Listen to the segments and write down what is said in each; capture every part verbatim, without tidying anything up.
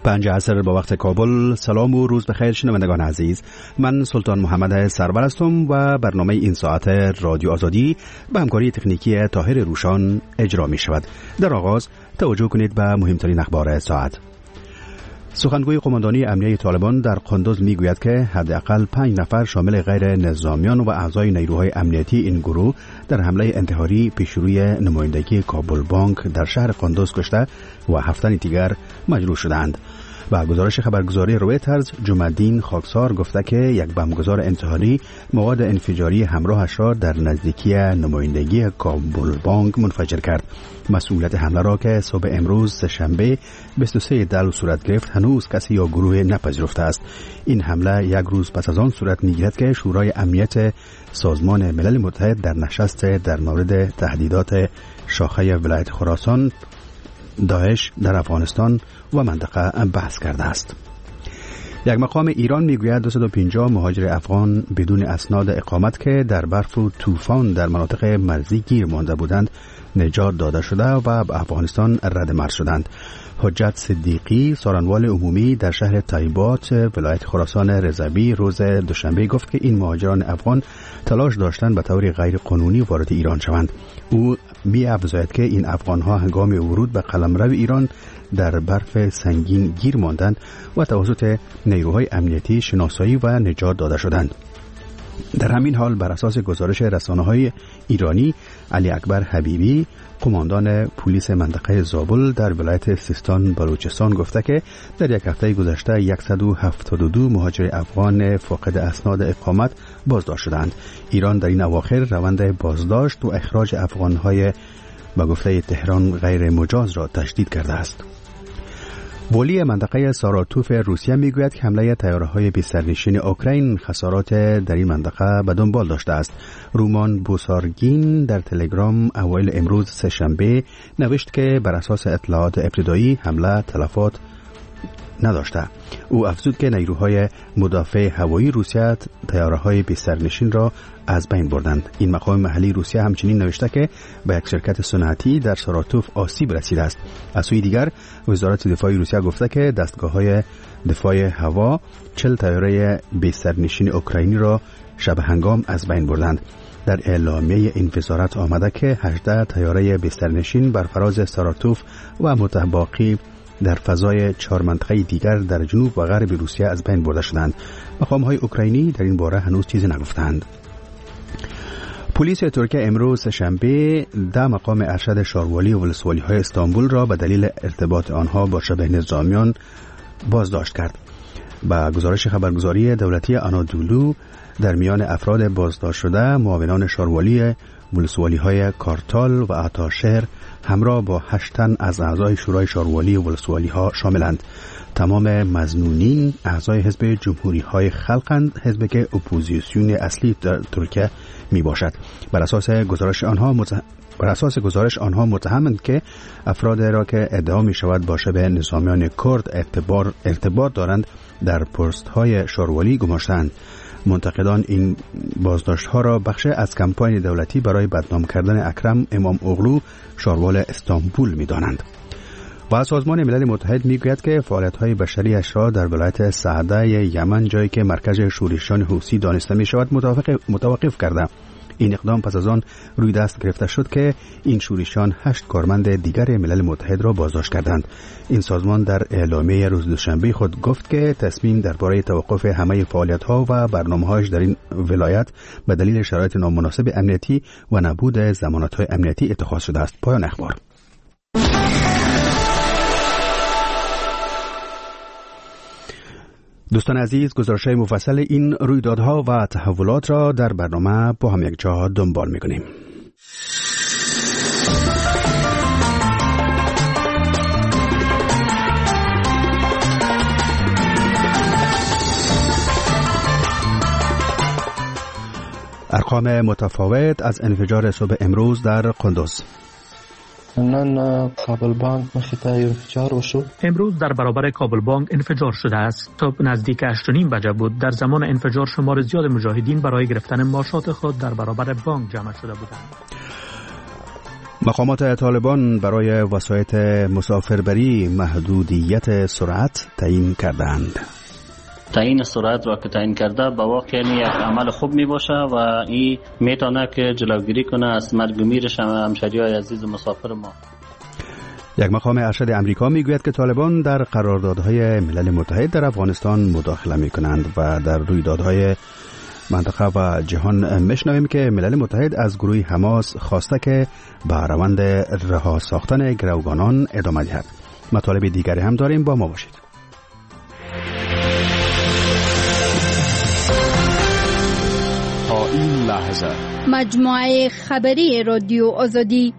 پنج عصر با وقت کابل. سلام و روز بخیر شنوندگان عزیز، من سلطان محمد سرور هستم و برنامه این ساعت رادیو آزادی به همکاری تکنیکی طاهر روشان اجرا می شود. در آغاز توجه کنید به مهمترین اخبار ساعت. سخنگوی قماندانی امنیه طالبان در قندوز می گوید که حداقل پنج نفر شامل غیر نظامیان و اعضای نیروهای امنیتی این گروه در حمله انتحاری پیش روی نمایندگی کابل بانک در شهر قندوز کشته و هفت تن دیگر مجروح شدند. با گزارش خبرگزاری رویترز، جمع‌الدین خاکسار گفته که یک بمبگذار انتحاری مواد انفجاری همراهش را در نزدیکی نمایندگی کابل بانک منفجر کرد. مسئولیت حمله را که صبح امروز سه‌شنبه بیست و سه دلو صورت گرفت هنوز کسی یا گروه نپذیرفته است. این حمله یک روز پس از آن صورت می‌گیرد که شورای امنیت سازمان ملل متحد در نشست در مورد تهدیدات شاخه ولایت خراسان داعش در افغانستان و منطقه بحث کرده است. یک مقام ایران میگوید دویست و پنجاه مهاجر افغان بدون اسناد اقامت که در برف و طوفان در مناطق مرزی گیر مانده بودند نجات داده شده و به افغانستان رد مرز شدند. حجت صدیقی، سارنوال عمومی در شهر طیبات ولایت خراسان رضوی روز دوشنبه گفت که این مهاجران افغان تلاش داشتند به طور غیر قانونی وارد ایران شوند. او می‌افزاید که این افغان‌ها هنگام ورود به قلمرو ایران در برف سنگین گیر ماندند و توسط نیروهای امنیتی شناسایی و نجات داده شدند. در همین حال بر اساس گزارش رسانه‌های ایرانی، علی اکبر حبیبی، قماندان پلیس منطقه زابل در ولایت سیستان بلوچستان گفته که در یک هفته گذشته صد و هفتاد و دو مهاجر افغان فاقد اسناد اقامت بازداشت شدند. ایران در این اواخر روند بازداشت و اخراج افغان‌های به گفته تهران غیر مجاز را تشدید کرده است. ولی منطقه ساراتوف روسیه میگوید که حمله طیاره‌های بی سرنشین اوکراین خسارات در این منطقه به دنبال داشته است. رومان بوسارگین در تلگرام اوایل امروز سه‌شنبه نوشت که بر اساس اطلاعات ابتدایی حمله تلفات نداشته. او افزود که نیروهای مدافع هوایی روسیه طیاره‌های بی سرنشین را از بین بردند. این مقام محلی روسیه همچنین نوشته که به یک شرکت صنعتی در ساراتوف آسیب رسیده است. از سوی دیگر وزارت دفاع روسیه گفته که دستگاه‌های دفاع هوا چهل طیاره بی سرنشین اوکراینی را شب هنگام از بین بردند. در اعلامیه این وزارت آمده که هجده طیاره بی سرنشین بر فراز ساراتوف و متباقی در فضای چهار منطقه دیگر در جنوب و غرب روسیه از بین برده شدند. مقام‌های اوکراینی در این باره هنوز چیزی نگفتند. پلیس ترکیه امروز شنبه ده مقام ارشد شاروالی و ولسوالی‌های استانبول را به دلیل ارتباط آنها با شبه نظامیان بازداشت کرد. با گزارش خبرگزاری دولتی آنادولو در میان افراد بازداشت شده معاونان شاروالی ولسوالی‌های کارتال و آتاشهر همراه با هشت تن از اعضای شورای شاروالی ولسوالی‌ها شاملند. تمام مظنونین اعضای حزب جمهوری‌های خلقند، حزبی که اپوزیسیون اصلی در ترکیه می باشد. بر اساس گزارش آنها متهم... بر اساس گزارش آنها متهمند که افراد را که ادعا می شود با شبه نظامیان کرد ارتباط ارتباط دارند در پست‌های شاروالی گماشتند. منتقدان این بازداشت‌ها را بخش از کمپاین دولتی برای بدنام کردن اکرم امام اغلو شاروال استانبول می‌دانند. و سازمان ملل متحد میگوید که فعالیت‌های بشری‌اش را در ولایت سعده یمن، جایی که مرکز شورشیان حوثی دانسته می‌شود، متوقف کرده. این اقدام پس از آن روی دست گرفته شد که این شورشیان هشت کارمند دیگر ملل متحد را بازداشت کردند. این سازمان در اعلامیه روز دوشنبه خود گفت که تصمیم درباره توقف همه فعالیت‌ها و برنامه‌هایش در این ولایت به دلیل شرایط نامناسب امنیتی و نبود ضمانت‌های امنیتی اتخاذ شده است. پایان اخبار. دوستان عزیز، گزارش‌های مفصل این رویدادها و تحولات را در برنامه با هم یک جا دنبال می‌کنیم. ارقام متفاوت از انفجار صبح امروز در قندوز. نن کابل بانک مخیطه انفجار شد. امروز در برابر کابل بانک انفجار شده است. تا نزدیک هشت و نیم بجه بود. در زمان انفجار شمار زیاد مجاهدین برای گرفتن ماشات خود در برابر بانک جمع شده بودند. مقامات طالبان برای وسایط مسافربری محدودیت سرعت تعیین کردند. تعیین سرعت را که تعیین کرده با واقع یک عمل خوب می باشه و این میتونه که جلوگیری کنه از مرگ و میر همشهریای عزیز مسافر ما. یک مقام ارشد امریکا میگوید که طالبان در قراردادهای ملل متحد در افغانستان مداخله می کنند و در رویدادهای منطقه و جهان میشنویم که ملل متحد از گروه حماس خواسته که به روند رها ساختن گروگانان ادامه دهد. مطالب دیگری هم داریم، با ما باشید. تا این لحظه مجموعه خبری رادیو آزادی.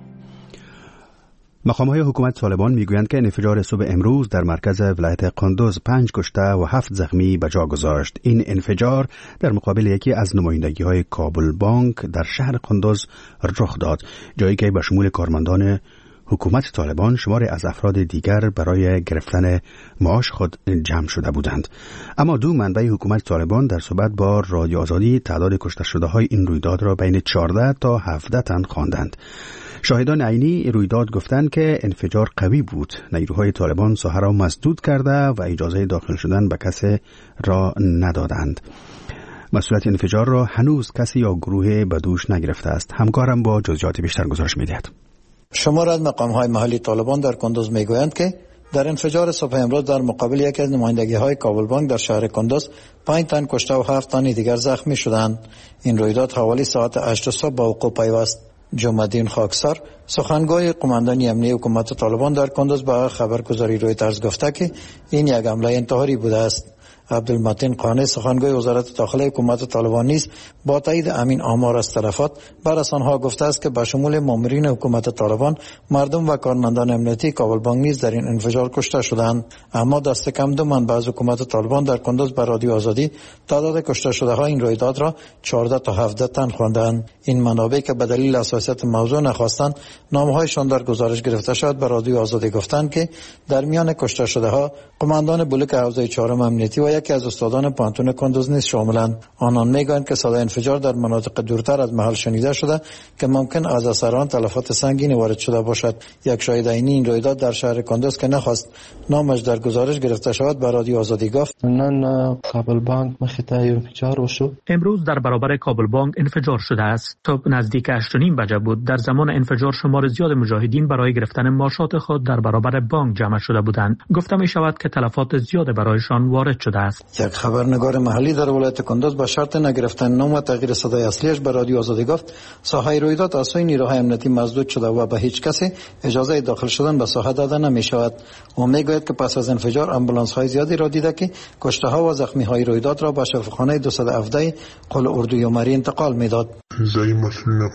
مقام‌های حکومت طالبان میگویند که انفجار صبح امروز در مرکز ولایت قندوز پنج کشته و هفت زخمی به جا گذاشت. این انفجار در مقابل یکی از نمایندگی‌های کابل بانک در شهر قندوز رخ داد، جایی که به شمول کارمندان حکومت طالبان شماری از افراد دیگر برای گرفتن معاش خود جمع شده بودند. اما دو منبع حکومت طالبان در صحبت با رادیو آزادی تعداد کشته شده های این رویداد را بین چهارده تا هفده تن خواندند. شاهدان عینی رویداد گفتند که انفجار قوی بود. نیروهای طالبان ساحه را مسدود کرده و اجازه داخل شدن به کسی را ندادند. مسئولیت انفجار را هنوز کسی یا گروه به دوش نگرفته است. همکارم با جزئیات بیشتر گزارش می‌دهد. شمار از مقام‌های محلی طالبان در کندوز میگویند که در انفجار صبح امروز در مقابل یکی از نمایندگی‌های کابل بانک در شهر کندوز پنج تن کشته و هفت تن دیگر زخمی شدند. این رویداد حوالی ساعت هشت صبح با وقوع پیوست. جمع‌الدین خاکسار سخنگوی قماندانی امنیتی حکومت طالبان در کندوز به خبرگزاری رویترز گفته که این یک حمله انتحاری بوده است. عبدالمتین قانع سخنگوی وزارت داخله حکومت طالبان نیز با تایید امین آمار از طرفات بر رسانه‌ها گفته است که به شمول مامورین حکومت طالبان، مردم و کارمندان امنیتی کابل بانک نیز در این انفجار کشته شدند. اما دست کم دو منبع از حکومت طالبان در کندوز بر رادیو آزادی تعداد کشته شده ها این رویداد را چهارده تا هفده تن خواندند. این منابع که به دلیل حساسیت موضوع نخواستند نامه‌هایشان در گزارش گرفته شد بر رادیو آزادی گفتند که در میان کشته شده ها قماندان بلوک حوزه چهارم امنیتی و یکی از استادان پانتون کندوز نیز شاملند. آنان میگویند که صدای انفجار در مناطق دورتر از محل شنیده شده که ممکن از اثر آن تلفات سنگینی وارد شده باشد. یک شاهد عینی این رویداد در شهر کندوز که نخواست نامش در گزارش گرفته شود به رادیو آزادی گفت: نن کابل بانک مخیطه انفجار وشو. امروز در برابر کابل بانک انفجار شده است. تا نزدیک هشت و نیم بجه بود. در زمان انفجار شمار زیاد مجاهدین برای گرفتن ماشات خود در برابر بانک جمع شده بودند. گفته می شود که تلفات زیاد برایشان وارد شده است. یک خبرنگار محلی در ولایت کندوز با شرط نگرفتن نام و تغییر صدای اصلیش به رادیو آزادی گفت ساحه رویداد از سوی نیروهای امنیتی مسدود شده و به هیچ کسی اجازه داخل شدن به ساحه داده نمی شود. او میگوید که پس از انفجار امبولانس های زیادی را دیده که کشته ها و زخمی های رویداد را به شفاخانه دویست و هفده قل اردوی عمری انتقال میداد. زای مسئولین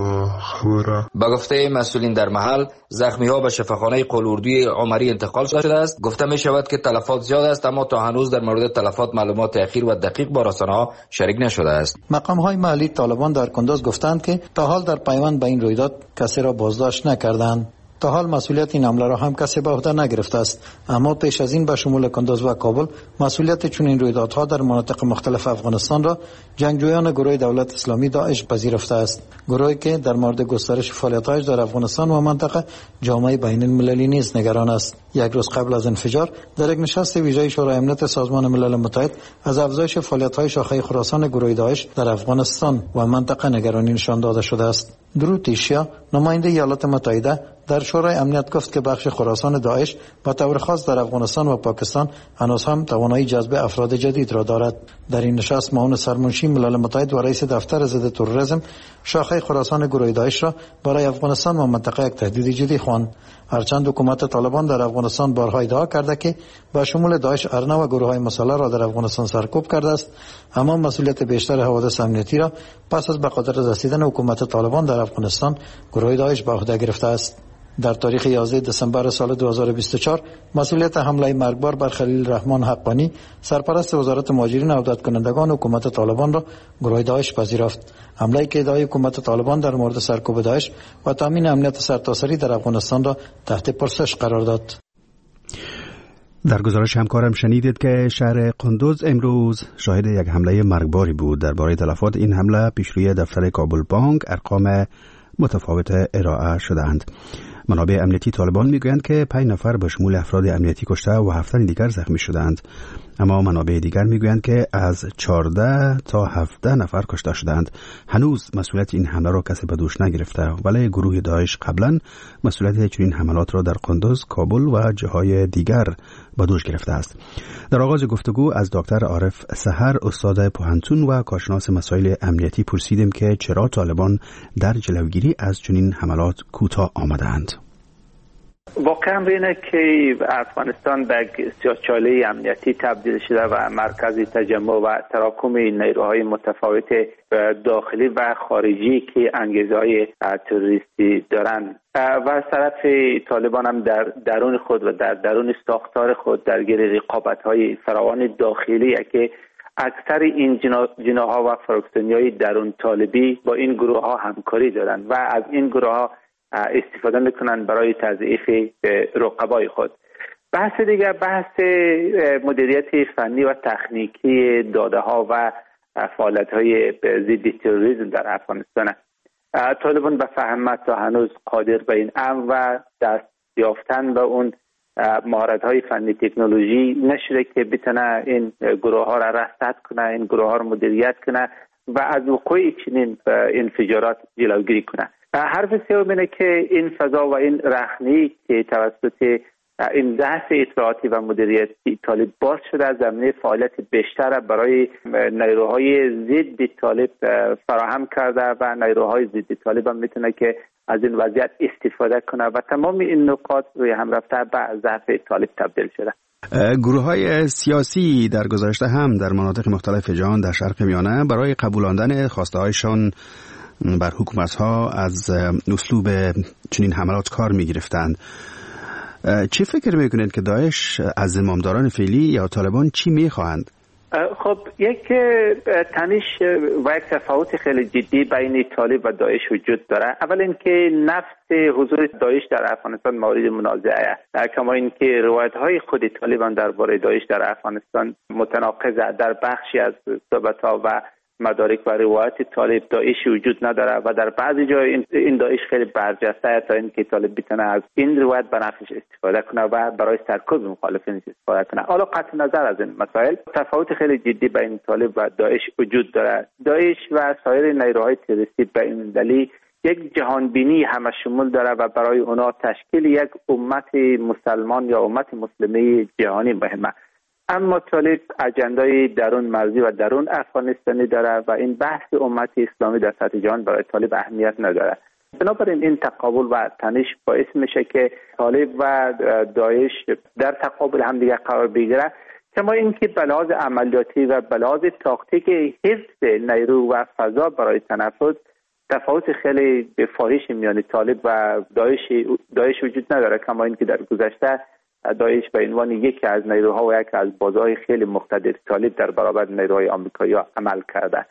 خبره با گفته مسئولین در محل زخمی ها به شفاخانه قل اردوی عمری انتقال شده است. گفته می شود که تلفات زیاد است اما تا هنوز در مورد تلفات معلومات اخیر و دقیق با رسانه‌ها شریک نشده است. مقام های محلی طالبان در کندوز گفتند که تا حال در پیوند به این رویداد کسی را بازداشت نکردند. تا حال مسئولیت این حمله را هم کسی به عهده نگرفته است، اما پیش از این به شمول کندوز و کابل مسئولیت چنین رویدادها در مناطق مختلف افغانستان را جنگجویان گروه دولت اسلامی داعش پذیرفته است، گروهی که در مورد گسترش فعالیت‌هایش در افغانستان و منطقه جامعه بین المللی نیز نگران است. یک روز قبل از انفجار در یک نشست ویژه شورای امنیت سازمان ملل متحد از افزایش فعالیت‌های شاخه خراسان گروه داعش در افغانستان و منطقه نگرانی نشان داده شده است. درو تیشیا نماینده ایالات متحده در شورای امنیت گفت که بخش خراسان داعش به طور خاص در افغانستان و پاکستان هنوز هم توانایی جذب افراد جدید را دارد. در این نشست معاون سرمنشی ملل متحد و رئیس دفتر ضد تروریسم شاخه خراسان گروه داعش را برای افغانستان و منطقه یک تهدید جدی خواند. هرچند حکومت طالبان در افغانستان بارها ادعا کرده که با شمول داعش ارنه و گروه‌های مسلح را در افغانستان سرکوب کرده است، اما مسئولیت بیشتر حوادث امنیتی را پس از به قدرت رسیدن حکومت طالبان در افغانستان گروه داعش به عهده گرفته است. در تاریخ یازده دسامبر سال دو هزار و بیست و چهار مسئولیت حمله مرگبار بر خلیل الرحمن حقانی سرپرست وزارت مهاجرین و عودت کنندگان حکومت طالبان را گروه داعش پذیرفت. حمله‌ای که ادعای حکومت طالبان در مورد سرکوب داعش و تامین امنیت سرتاسری در افغانستان را تحت پرسش قرار داد. در گزارش همکارم شنیدید که شهر قندوز امروز شاهد یک حمله مرگباری بود. درباره تلفات این حمله پیشروی دفتر کابل بانک ارقام متفاوت ارائه شدند. منابع امنیتی طالبان میگویند که پنج نفر به شمول افراد امنیتی کشته و هفت دیگر زخمی شدند، اما منابع دیگر میگویند که از چهارده تا هفده نفر کشته شدند. هنوز مسئولیت این حمله را کسی به دوش نگرفته، ولی گروه داعش قبلا مسئولیت چنین حملات را در قندوز، کابل و جاهای دیگر به دوش گرفته است. در آغاز گفتگو از دکتر عارف سحر، استاد پوهنتون و کارشناس مسائل امنیتی، پرسیدیم که چرا طالبان در جلوگیری از چنین حملات کوتاه آمدند. واقعا اینه که افغانستان به سیاه‌چاله امنیتی تبدیل شده و مرکز تجمع و تراکم نیروهای متفاوت داخلی و خارجی که انگیزه‌های تروریستی دارند و از طرف طالبان هم در درون خود و در درون ساختار خود درگیر رقابت‌های فراوان داخلی که اکثر این جناح‌ها و فراکسیون‌های درون طالبی با این گروه‌ها همکاری دارند و از این گروه‌ها استفاده میکنن برای تضعیف رقبای خود. بحث دیگر بحث مدیریت فنی و تکنیکی داده ها و فعالیت های ضد تروریسم در افغانستان. طالبان به فهم تا هنوز قادر به این امر و دست یافتن به اون مهارت های فنی تکنولوژی نشده که بتونه این گروه ها را رصد کنه، این گروه ها را مدیریت کنه و از وقوع چنین انفجارات جلوگیری کنه. حرف سوم اینه که این فضا و این رخنه‌ای که توسط این بحث اطلاعاتی و مدیریتی طالب باز شده، زمینه فعالیت بیشتر برای نیروهای ضد طالب فراهم کرده و نیروهای ضد طالب هم میتونه که از این وضعیت استفاده کنه و تمام این نقاط روی هم رفته به ضعف طالب تبدیل شده. گروه های سیاسی در گذشته هم در مناطق مختلف جهان در شرق میانه برای قبولاندن خواسته هایشان بر حکومت ها از اسلوب چنین حملات کار می گرفتند. چی فکر میکنید که داعش از زمامداران فعلی یا طالبان چی می خواهند؟ خب یک تنش و یک تفاوت خیلی جدی بین طالب و داعش وجود داره. اول اینکه نفس حضور داعش در افغانستان مورد منازعه است، کما اینکه روایت های خود طالبان درباره داعش در افغانستان متناقضه. در بخشی از صحبت ها و مدارک و روایت طالب داعش وجود نداره و در بعضی جای این داعش خیلی برجسته تا اینکه طالب بتونه از این روایت به نفعش استفاده کنه و برای سرکوب مخالفین استفاده کنه. حالا قطع نظر از این مسائل، تفاوت خیلی جدی بین طالب و داعش وجود داره. داعش و سایر نیروهای تروریستی بین‌المللی یک جهانبینی همه شمول داره و برای اونا تشکیل یک امت مسلمان یا امت مسلمه جهانی مهمه. اما طالب اجندای درون مرزی و درون افغانستانی داره و این بحث امت اسلامی در سطح جهان برای طالب اهمیت نداره. بنابراین این تقابل و تنش باعث میشه که طالب و داعش در تقابل هم دیگه قرار بگیره، کما اینکه به لحاظ عملیاتی و به لحاظ تاکتیک حفظ نیرو و فضا برای تنفس تفاوت خیلی فاحش میان طالب و داعش داعش وجود نداره، کما اینکه در گذشته داعش به عنوان یکی از نیروها و یکی از بازهای خیلی مقتدر طالب در برابر نیروهای آمریکایی عمل کرده.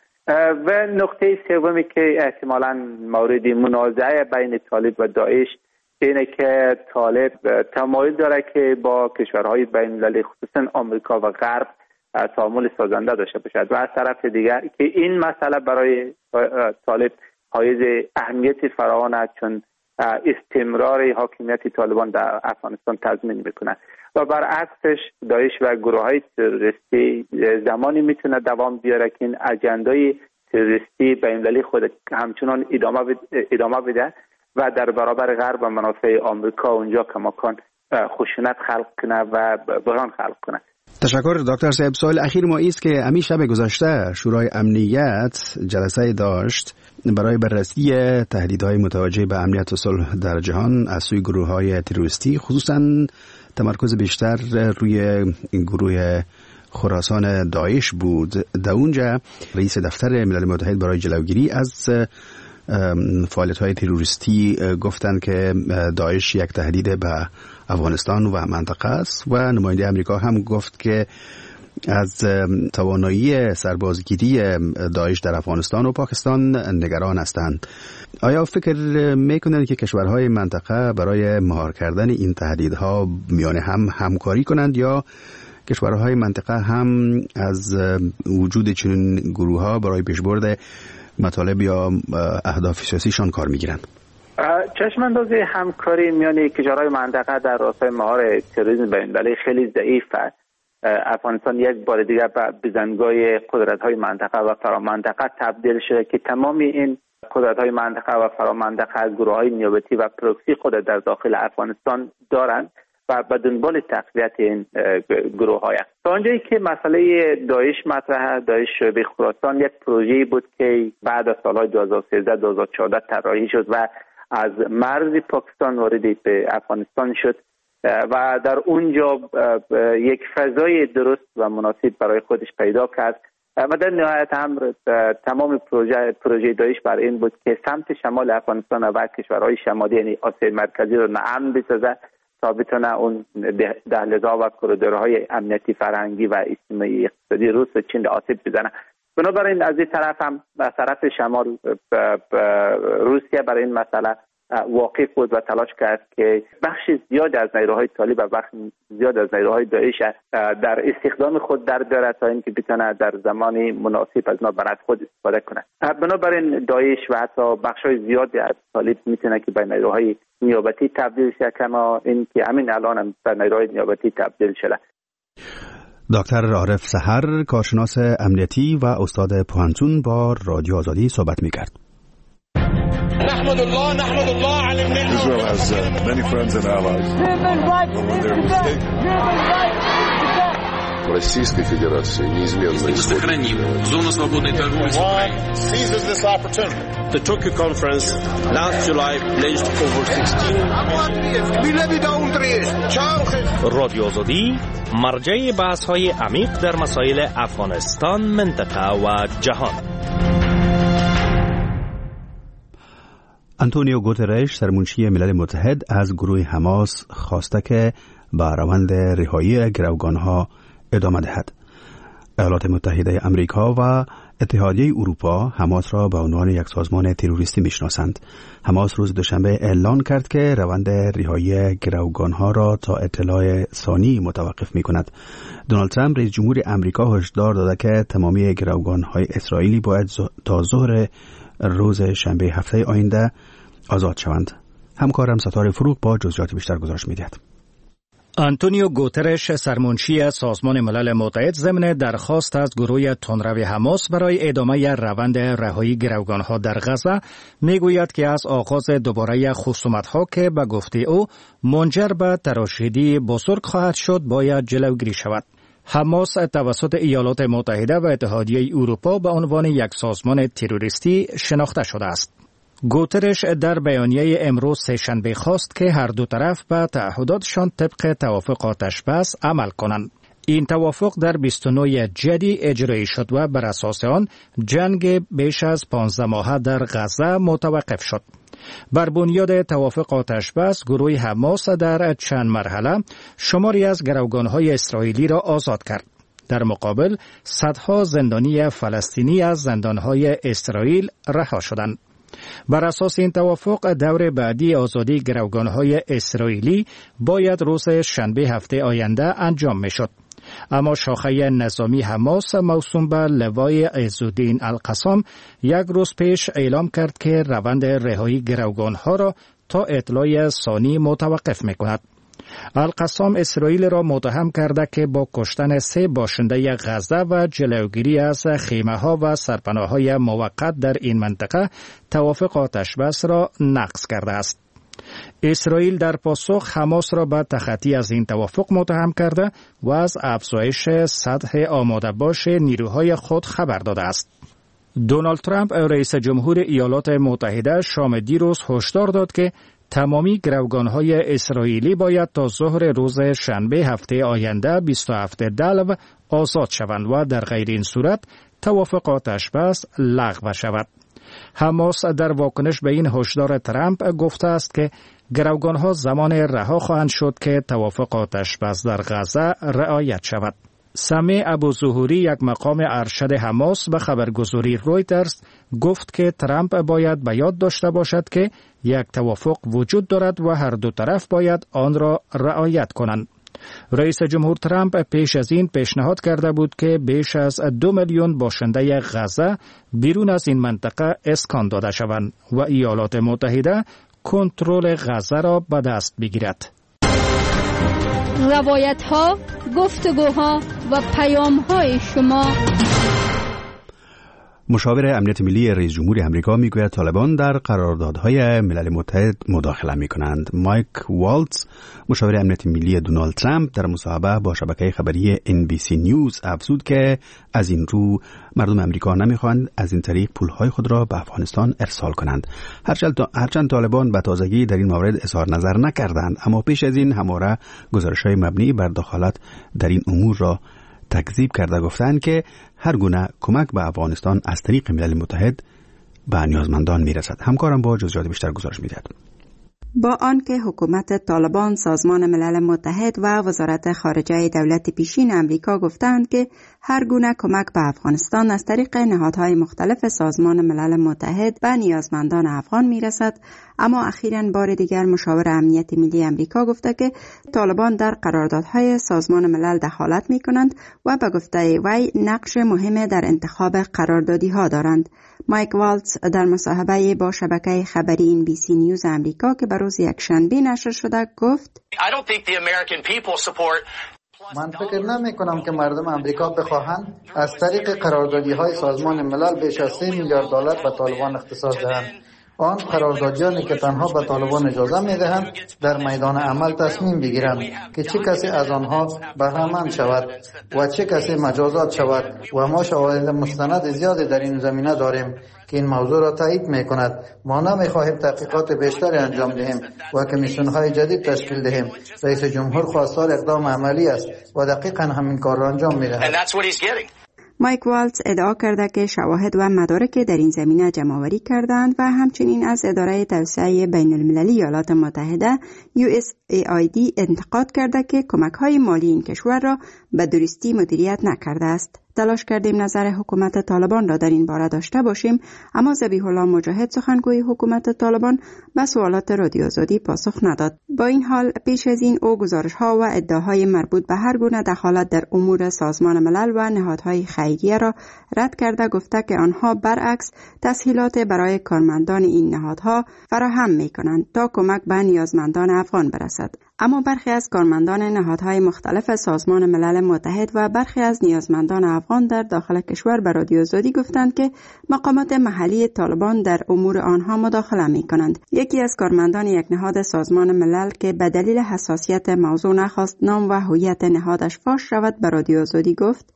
و نقطه سومی که احتمالاً مورد منازعه بین طالب و داعش اینه که طالب تمایل داره که با کشورهای بین‌المللی خصوصا آمریکا و غرب تعامل سازنده داشته باشد و از طرف دیگر که این مسئله برای طالب حائز اهمیت فراوان است، چون استمرار حاکمیت طالبان در افغانستان تضمین میکنه و برعکسش داعش و گروه های تروریستی زمانی میتونه دوام بیاره که این اجندای تروریستی بین‌المللی خود همچنان ادامه ادامه بده و در برابر غرب و منافع آمریکا اونجا کماکان خشونت خلق کنه و بحران خلق کنه. تشکر دکتر صاحب. سوال اخیر ما است که امی شب گذشته شورای امنیت جلسه داشت برای بررسی تهدیدهای متوجه به امنیت و صلح در جهان از سوی گروه‌های تروریستی، خصوصا تمرکز بیشتر روی گروه خراسان داعش بود. در اونجا رئیس دفتر ملل متحد برای جلوگیری از فعالیت‌های تروریستی گفتند که داعش یک تهدید به افغانستان و منطقه است و نماینده امریکا هم گفت که از توانایی سربازگیری داعش در افغانستان و پاکستان نگران هستند. آیا فکر میکنند که کشورهای منطقه برای مهار کردن این تهدیدها میان هم همکاری کنند یا کشورهای منطقه هم از وجود چنین گروه‌ها برای پیشبرد مطالب یا اهداف سیاسیشان کار میگیرند؟ چشم اندازی همکاری میان کشورهای منطقه در راستای مهار تروریسم بین‌المللی خیلی ضعیف است. افغانستان یک بار دیگر به بزنگاه قدرت‌های منطقه و فرامنطقه تبدیل شده که تمام این قدرت‌های منطقه و فرامنطقه گروه‌های نیابتی و پروکسی خود در داخل افغانستان دارند و به دنبال تقویت این گروه‌های است. تا اونجایی که مسئله داعش مطرحه، داعش شعبه خراسان یک پروژه‌ای بود که بعد از سال‌های دو هزار و سیزده دو هزار و چهارده طراحی شد و از مرز پاکستان وارد به افغانستان شد و در اونجا یک فضای درست و مناسب برای خودش پیدا کرد و در نهایت هم تمام پروژه پروژه داعش بر این بود که سمت شمال افغانستان و کشورهای شمالی یعنی آسیای مرکزی رو ناامن بسازه تا بتونه اون دهلیزها و کوریدورهای امنیتی فرهنگی و اجتماعی اقتصادی روس و چین آسیب بزنه. بنابراین از این طرف هم از طرف شمال روسیه برای این مسئله واقف بود و تلاش کرد که بخش زیاد از نیروهای طالب و بخش زیاد از نیروهای داعش در استخدام خود در بیاره تا اینکه بتونه در زمان مناسب از ما برای خود استفاده کنه. بنابراین داعش و حتی بخش‌های زیادی از طالب میتونه که به نیروهای نیابتی تبدیل شه، کما این که همین الان هم به نیروهای نیابتی تبدیل شده. دکتر عارف سحر، کارشناس امنیتی و استاد پوهنتون، با رادیو آزادی صحبت می‌کرد. نحمد الله نحمد الله على النعمة. Israel has uh, many friends and allies. Российской Федерации неизменно сохраним зону свободной торговли с Украиной. Seizes this opportunity. The Tokyo conference last July pledged over sixteen رادیو آزادی مرجع بحث‌های عمیق در مسائل افغانستان، منطقه و جهان. آنتونیو گوترش، سرمنشی ملل متحد، از گروه حماس خواسته که به روند رهایی گروگانها ادامه دهد. ایالات متحده آمریکا و اتحادیه اروپا حماس را به عنوان یک سازمان تروریستی میشناسند. حماس روز دوشنبه اعلان کرد که روند رهایی گروگانها را تا اطلاع ثانی متوقف میکند. دونالد ترامپ رئیس جمهور آمریکا هشدار داده که تمامی گروگانهای اسرائیلی باید تا ظهر روز شنبه هفته آینده آزاد شوند. همکارم ستاره فروغ با جزئیات بیشتر گزارش می‌دهد. آنتونیو گوترش، سرمنشی سازمان ملل متحد، ضمن درخواست از گروه تندرو حماس برای ادامه روند رهایی گروگانها در غزه میگوید که از آغاز دوباره خصومت‌ها که به گفته او منجر به تراشیدی بزرگ خواهد شد باید جلوگیری شود. حماس توسط ایالات متحده و اتحادیه اروپا به عنوان یک سازمان تروریستی شناخته شده است. گوترش در بیانیه امروز سه‌شنبه خواست که هر دو طرف به تعهداتشان طبق توافق آتش‌بس عمل کنند. این توافق در بیست و نه جدی اجرایی شد و بر اساس آن جنگ بیش از پانزده ماهه در غزه متوقف شد. بر بنیاد توافق آتش‌بس، گروه حماس در چند مرحله شماری از گروگان‌های اسرائیلی را آزاد کرد. در مقابل صدها زندانی فلسطینی از زندان‌های اسرائیل رها شدند. بر اساس این توافق دور بعدی آزادی گروگان‌های اسرائیلی باید روز شنبه هفته آینده انجام می‌شد. اما شاخه نظامی حماس موسوم به لوای عزالدین القسام یک روز پیش اعلام کرد که روند رهایی گروگان‌ها را تا اطلاع ثانی متوقف می‌کند. القسام اسرائیل را متهم کرده که با کشتن سه باشنده غزه و جلوگیری از خیمه‌ها و سرپناه‌های موقت در این منطقه توافق آتش‌بس را نقض کرده است. اسرائیل در پاسخ حماس را به تخطی از این توافق متهم کرده و از افزایش سطح آماده باش نیروهای خود خبر داده است. دونالد ترامپ، رئیس جمهور ایالات متحده، شام دیروز هشدار داد که تمامی گروگان‌های اسرائیلی باید تا ظهر روز شنبه هفته آینده بیست و هفت دلو آزاد شوند و در غیر این صورت توافق آتش‌بس لغو شود. حماس در واکنش به این هشدار ترامپ گفته است که گروگان‌ها زمان رها خواهند شد که توافق آتش‌بس در غزه رعایت شود. سمیع ابوظهوری، یک مقام ارشد حماس، به خبرگزاری رویترز گفت که ترامپ باید به یاد داشته باشد که یک توافق وجود دارد و هر دو طرف باید آن را رعایت کنند. رئیس جمهور ترامپ پیش از این پیشنهاد کرده بود که بیش از دو میلیون باشنده غزه بیرون از این منطقه اسکان داده شوند و ایالات متحده کنترل غزه را به دست بگیرد. روایت ها، گفتگوها و پیام های شما. مشاور امنیت ملی رئیس جمهور آمریکا میگوید طالبان در قراردادهای ملل متحد مداخله میکنند. مایک والتز، مشاور امنیت ملی دونالد ترامپ، در مصاحبه با شبکه خبری ان بی سی نیوز افزود که از این رو مردم آمریکا نمیخواهند از این طریق پولهای خود را به افغانستان ارسال کنند. هرچند طالبان به تازگی در این مورد اظهار نظر نکردند، اما پیش از این همواره گزارش‌های مبنی بر دخالت در این امور را تکذیب کرده گفتند که هر گونه کمک به افغانستان از طریق ملل متحد به نیازمندان میرسد. همکارم با جزئیات بیشتر گزارش میدهد. با آنکه حکومت طالبان، سازمان ملل متحد و وزارت خارجه دولت پیشین امریکا گفتند که هر گونه کمک به افغانستان از طریق نهادهای مختلف سازمان ملل متحد به نیازمندان افغان میرسد، اما اخیراً بار دیگر مشاور امنیت ملی امریکا گفته که طالبان در قراردادهای سازمان ملل دخالت می کنند و به گفته وی نقش مهم در انتخاب قراردادی ها دارند. مایک والتز در مصاحبه با شبکه خبری ان بی سی نیوز امریکا که به روز یکشنبه نشر شده گفت: من فکر نمی کنم که مردم امریکا بخواهند از طریق قراردادی های سازمان ملل بیش از سه میلیارد دلار به طالبان اختصاص دهند. آن قراردادیانی که تنها به طالبان اجازه می دهند در میدان عمل تصمیم بگیرند که چه کسی از آنها بهره‌مند شود و چه کسی مجازات شود و ما شواهد مستند زیادی در این زمینه داریم که این موضوع را تایید می کند. ما نمی خواهیم تحقیقات بیشتری انجام دهیم و کمیسیون های جدید تشکیل دهیم. رئیس جمهور خواستار اقدام عملی است و دقیقاً همین کار را انجام می دهد. مایک والتز ادعا کرده که شواهد و مدارک در این زمینه جمع‌آوری کردند و همچنین از اداره توسعه بین المللی ایالات متحده یو اس ای آی دی انتقاد کرده که کمک‌های مالی این کشور را به درستی مدیریت نکرده است. تلاش کردیم نظر حکومت طالبان را در این باره داشته باشیم، اما ذبیح الله مجاهد، سخنگوی حکومت طالبان، به سوالات رادیو آزادی پاسخ نداد. با این حال پیش از این او گزارش‌ها و ادعاهای مربوط به هر گونه دخالت در امور سازمان ملل و نهادهای خیریه را رد کرده گفته که آنها برعکس تسهیلات برای کارمندان این نهادها فراهم می‌کنند تا کمک به نیازمندان افغان برسد. اما برخی از کارمندان نهادهای مختلف سازمان ملل متحد و برخی از نیازمندان افغان در داخل کشور به رادیو آزادی گفتند که مقامات محلی طالبان در امور آنها مداخله می کنند. یکی از کارمندان یک نهاد سازمان ملل که به دلیل حساسیت موضوع نخواست نام و هویت نهادش فاش شود به رادیو آزادی گفت: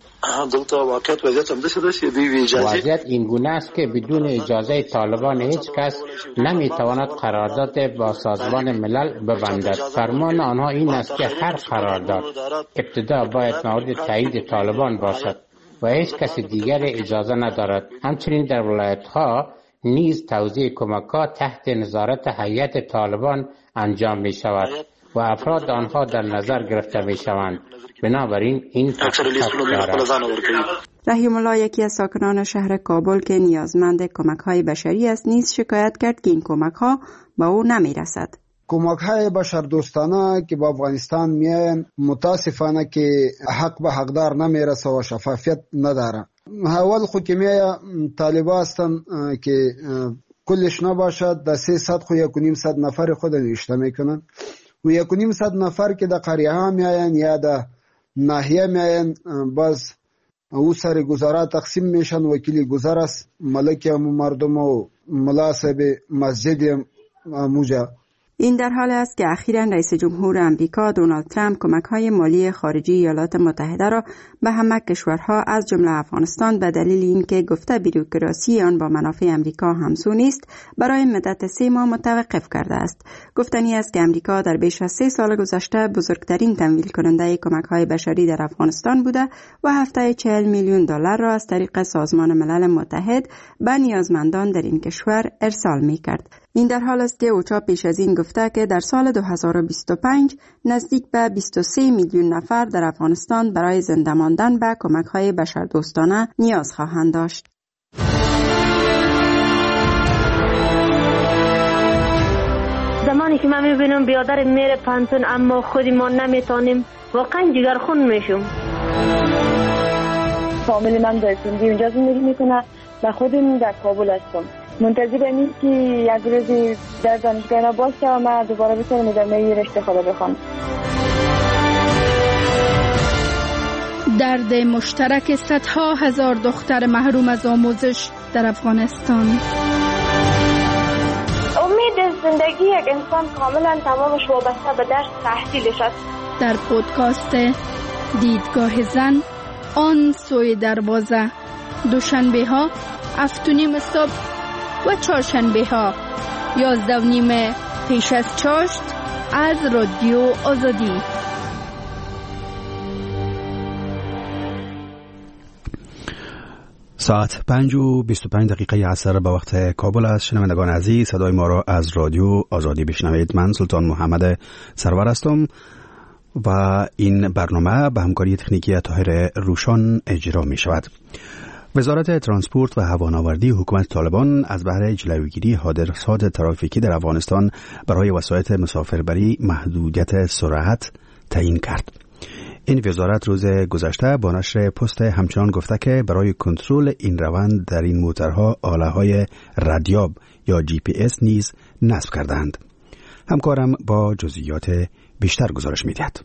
وضعیت این گونه است که بدون اجازه طالبان هیچ کس نمیتواند قرارداد با سازمان ملل ببندد. فرمان آنها این است که هر قرارداد ابتدا باید مورد تایید طالبان باشد و هیچ کس دیگر اجازه ندارد. همچنین در ولایت‌ها نیز توزیع کمک‌ها تحت نظارت هیئت طالبان انجام می شود و افراد آنها در نظر گرفته می شوند. بنابراین این رحیم الله، یکی از ساکنان شهر کابل که نیازمند کمک‌های بشری است، نیز شکایت کرد که این کمک‌ها به او نمی‌رسد. کمک‌های بشردوستانه که به افغانستان میاین متاسفانه که حق به حقدار نمیرسه و شفافیت نداره. اول خو که میای طالبا هستن که کلش نباشد در سیصد خو یک و نیم صد نفر خود نوشته میکنن و یک و نیم صد نفر که در قریه ها میاین یا در ناحیه میاین باز او سر گذاره تقسیم میشن. وکیلی گذار است، ملک مردم و ملاسب مسجد موجه. این در حال است که اخیراً رئیس جمهور امریکا دونالد ترامپ کمک‌های مالی خارجی ایالات متحده را به همه کشورها از جمله افغانستان به دلیل اینکه گفته بیروکراسی آن با منافع امریکا همسو نیست برای مدت سه ماه متوقف کرده است. گفتنی است که امریکا در بیش از سه سال گذشته بزرگترین تمویل کننده کمک‌های بشری در افغانستان بوده و هفته چهل میلیون دلار را از طریق سازمان ملل متحد به نیازمندان در این کشور ارسال می‌کرد. این در حال است که اوچا پیش از این گفته که در سال دو هزار و بیست و پنج نزدیک به بیست و سه میلیون نفر در افغانستان برای زنده ماندن به کمک‌های بشردوستانه نیاز خواهند داشت. زمانی زمانی که من میبینم بیادر میره پانتون اما خودی ما نمیتونیم، واقعا جگرخون میشم. فامیل من در سندی اونجا زندگی میکنه و خودم در کابل هستم. منتظر اینیم که یک روزی در دانشگاه باشه و من دوباره بتونم ادامه رشته خدا بخوام. درد مشترک صدها هزار دختر محروم از آموزش در افغانستان. امید زندگی یک انسان کاملا تمامش وابسته به درس تحصیلش است. در پودکاست دیدگاه زن آن سوی دروازه، دوشنبه ها هفت و نیم صبح و چهارشنبه ها یازده و نیم پیش از چاشت از رادیو آزادی. ساعت پنج و بیست و پنج دقیقه عصر به وقت کابل است. شنوندگان عزیز، صدای ما را از رادیو آزادی بشنوید. من سلطان محمد سرور هستم و این برنامه به همکاری تکنیکی طاهر روشان اجرا می شود. وزارت ترانسپورت و هوانوردی حکومت طالبان از بهر جلوگیری حادثات ترافیکی در افغانستان برای وسایط مسافربری محدودیت سرعت تعیین کرد. این وزارت روز گذشته با نشر پست همچنان گفته که برای کنترل این روند در این موترها آله‌های ردیاب یا جی پی اس نیز نصب کردند. همکارم با جزئیات بیشتر گزارش می‌دهد.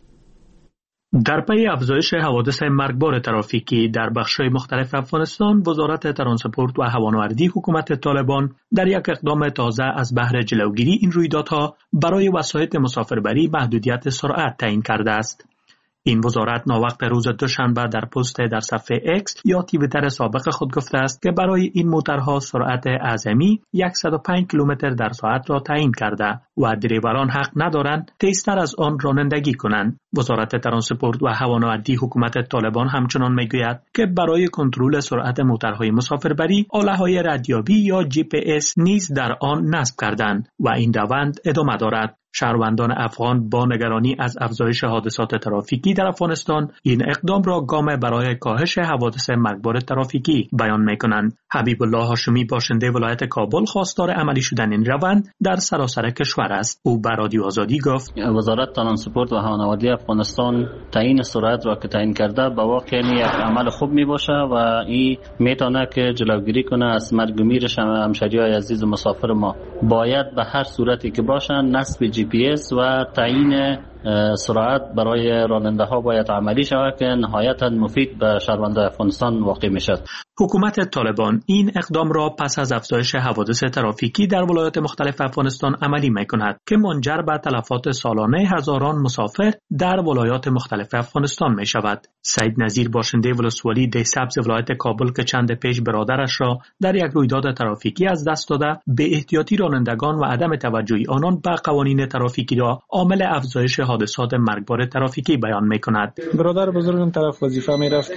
در پی افزایش حوادث مرگبار ترافیکی در بخش‌های مختلف افغانستان، وزارت ترانسپورت و هوانوردی حکومت طالبان در یک اقدام تازه از بهر جلوگیری این رویدادها برای وسایط مسافربری محدودیت سرعت تعیین کرده است. این وزارت ناوقت روز دوشنبه در پست در صفحه اکس یا توییتر سابق خود گفته است که برای این موترها سرعت اعظمی صد و پنج کیلومتر در ساعت را تعیین کرده و دریوران حق ندارند تیزتر از آن رانندگی کنند. وزارت ترانسپورت و هوانوردی حکومت طالبان همچنان میگوید که برای کنترل سرعت موترهای مسافربری آله‌های ردیابی یا جی پی اس نیز در آن نصب کردند و این روند ادامه دارد. شهروندان افغان با نگرانی از افزایش حادثات ترافیکی در افغانستان این اقدام را گام برای کاهش حوادث مرگبار ترافیکی بیان می‌کنند. حبیب الله هاشمی باشنده ولایت کابل خواستار عملی شدن این روند در سراسر کشور است. او به رادیو آزادی گفت وزارت ترانسپورت و هوانوردی افغانستان تعیین سرعت را که تعیین کرده به واقع یک عمل خوب میباشه و این میتونه که جلوگیری کنه از مرگ و میر همشهریای عزیز مسافر ما. باید به هر صورتی که باشن نصب جی پی اس و تعیین سرعت برای راننده ها باید عملی شود که نهایتا مفید به شهروندان افغانستان واقع می شود. حکومت طالبان این اقدام را پس از افزایش حوادث ترافیکی در ولایات مختلف افغانستان عملی می کند که منجر به تلفات سالانه هزاران مسافر در ولایات مختلف افغانستان می شود. سید نظیر باشنده ولسوالی ده سبز ولایت کابل که چند پیش برادرش را در یک رویداد ترافیکی از دست داده، به احتیاطی رانندگان و عدم توجهی آنان به قوانین ترافیکی را عامل افزایش حادثات مرگبار ترافیکی بیان می کند. برادر بزرگم طرف وظیفه می رفت،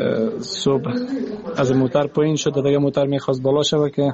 صبح از موتر پایین شد، دیگه موتر میخواست بالا شود که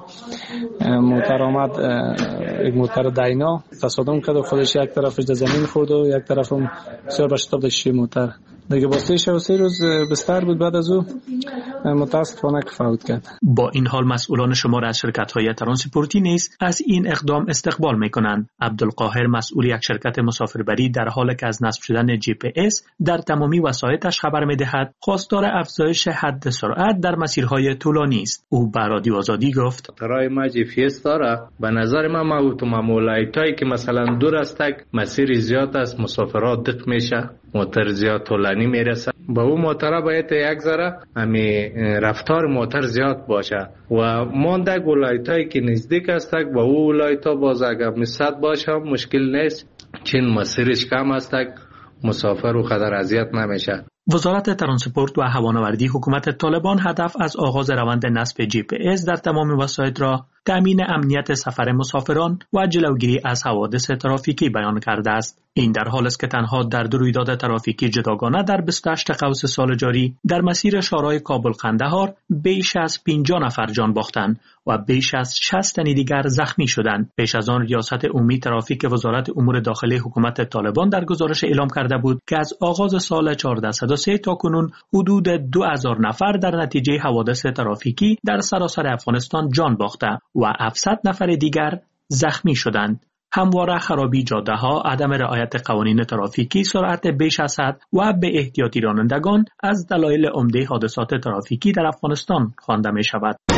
موتر آمد، یک موتر داینا تصادم کرد و خودش یک طرفش در زمین خورد و یک طرفم بسیار به شتاب داشت موتر. دیگه با سه شب و سه روز بستر بود. بعد از او متاسفانه فوت کرد. با این حال مسئولان شمار از شرکت‌های ترانسپورتی نیز از این اقدام استقبال می‌کنند. عبدالقاهر مسئول یک شرکت مسافربری در حالی که از نصب شدن جی پی اس در تمامی وسایطش خبر می‌دهد خواستار افزایش حد سرعت در مسیرهای طولانی است. او به رادیو آزادی گفت برای ما جی پی اس داره. به نظر من ما اتومبیلایی که مثلا دور است مسیر زیاد است، مسافرات دق میشه، موتر زیاد طولانی میرسه، با اون موتر باید یک ذره همی رفتار موتر زیاد باشه و مانده ولایتایی که نزدیک است با اون ولایتا باز اگر مسد باشه مشکل نیست، چون مسیرش کم است مسافر و قدر اذیت نمیشه. وزارت ترانسپورت و هوانوردی حکومت طالبان هدف از آغاز روند نصب جی پی اس در تمام وسایط را تامین امنیت سفر مسافران و جلوگیری از حوادث ترافیکی بیان کرده است. این در حالی است که تنها در دو رویداد ترافیکی جداگانه در بیست و هشتم قوس سال جاری در مسیر شارای کابل قندهار بیش از پنجاه نفر جان باختند و بیش از شصت تن دیگر زخمی شدند. پیش از آن ریاست عمومی ترافیک وزارت امور داخلی حکومت طالبان در گزارش اعلام کرده بود که از آغاز سال هزار و چهارصد و سه تا کنون حدود دو هزار نفر در نتیجه حوادث ترافیکی در سراسر افغانستان جان باخته و هفتصد نفر دیگر زخمی شدند. همواره خرابی جاده ها، عدم رعایت قوانین ترافیکی، سرعت بیش از حد و به احتیاطی رانندگان از دلایل عمده حادثات ترافیکی در افغانستان خوانده می شود.